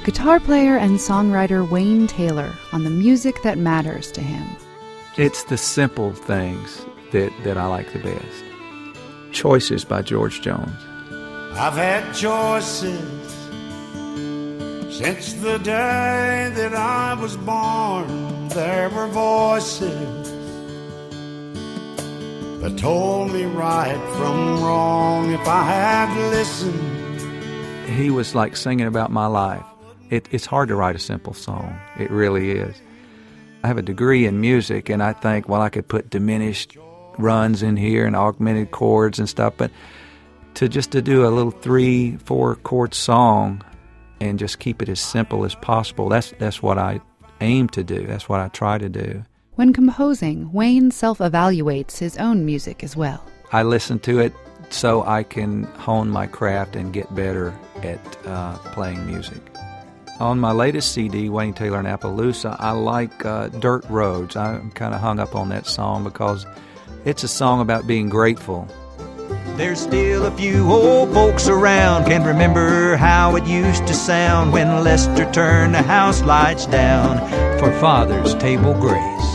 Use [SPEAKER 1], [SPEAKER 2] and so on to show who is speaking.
[SPEAKER 1] guitar player and songwriter Wayne Taylor on the music that matters to him.
[SPEAKER 2] It's the simple things that I like the best. Choices by George Jones.
[SPEAKER 3] I've had choices since the day that I was born. There were voices that told me right from wrong. If I had listened.
[SPEAKER 2] He was like singing about my life. It's hard to write a simple song. It really is. I have a degree in music, and I think, well, I could put diminished runs in here and augmented chords and stuff, but to do a little 3-4 chord song and just keep it as simple as possible, that's what I aim to do. That's what I try to do.
[SPEAKER 1] When composing, Wayne self-evaluates his own music as well.
[SPEAKER 2] I listen to it so I can hone my craft and get better at playing music. On my latest CD, Wayne Taylor and Appaloosa, I like Dirt Roads. I'm kind of hung up on that song because it's a song about being grateful.
[SPEAKER 4] There's still a few old folks around can remember how it used to sound when Lester turned the house lights down for Father's table grace.